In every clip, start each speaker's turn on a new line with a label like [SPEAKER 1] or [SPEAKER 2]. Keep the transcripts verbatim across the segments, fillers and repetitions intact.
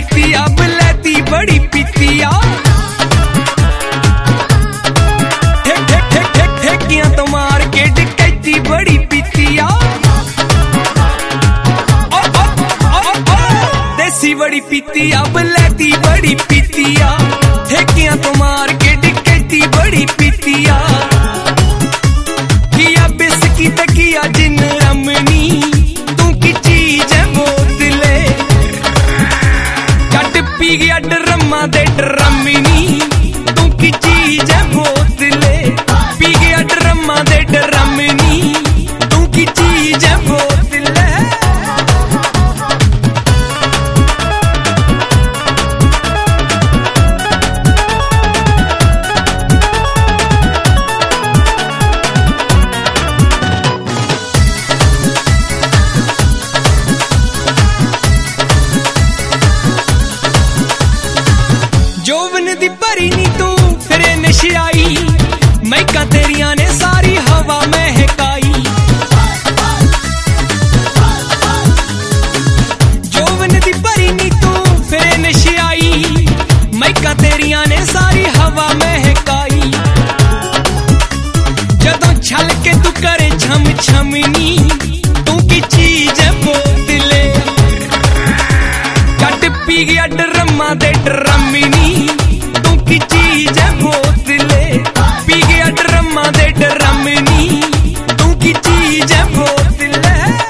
[SPEAKER 1] पीती अब लेती बड़ी पीतिया ठेकियां तो मार के डकैती बड़ी पीतिया देसी बड़ी पीती अब लेती बड़ी पीतिया ठेकियां तो मार के डकैती बड़ी पीतिया किया बिस्की तकिया जिन रमनी तू की चीज है बोतले चट पी गया ड्रम्मा दे ड्रमनी तू की चीज है बोतले पी गया ड्रम्मा दे ड्रमनी तू की चीज है बोतले जोवन दी भरी नी तू फिरे नशियाई मैका तेरिया ने सारी हवा महकाई जोवन दी भरी नी तू फिरे नशियाई मैका तेरिया ने सारी हवा महकाई जदों छल के तू करे छम छमनी तू की चीज है बोतले चट पी गया ड्रम्मा दे ड्रमनी तू की चीज है बोतले पी गया ड्रम्मा दे ड्रमनी तू की चीज है बोतले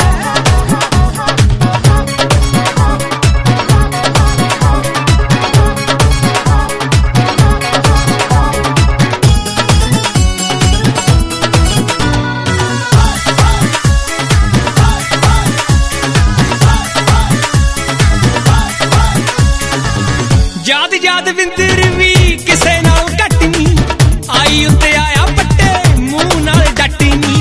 [SPEAKER 1] याद याद विंदर भी किसे नाल घटनी आई उत्ते आया पट्टे मुंह नाल डटनी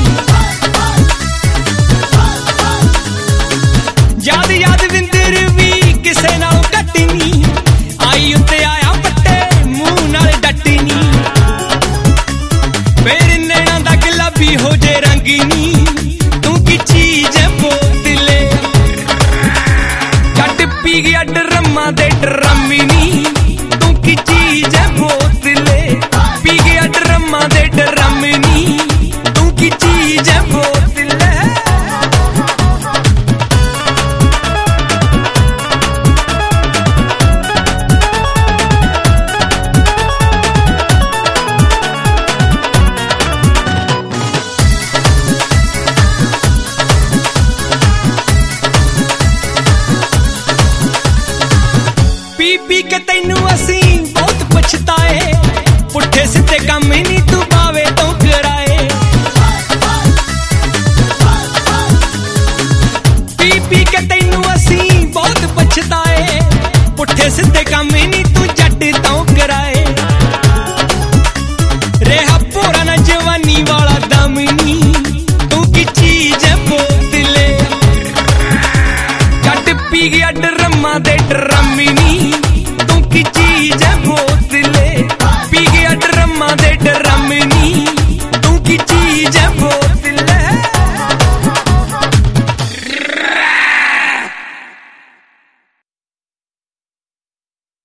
[SPEAKER 1] याद याद विंदर भी किसे नाल घटनी आई उत्ते आया पट्टे मुंह नाल डटनी फिर नैना दा गुलाबी हो जे रंगनी तू की चीज है बोतले चट पी गया ड्रम्मा दे ड्रमनी तू की चीज है बोतले पी गया ड्रम्मा दे ड्रमनी तू की चीज है बोतले पी पी के तैनू असी बहुत पछताए पुट्ठे सिद्धे काम ही नहीं तू पावे तो कराए पी पी के तैनू असी बहुत पछताए पुट्ठे सिद्धे काम ही नहीं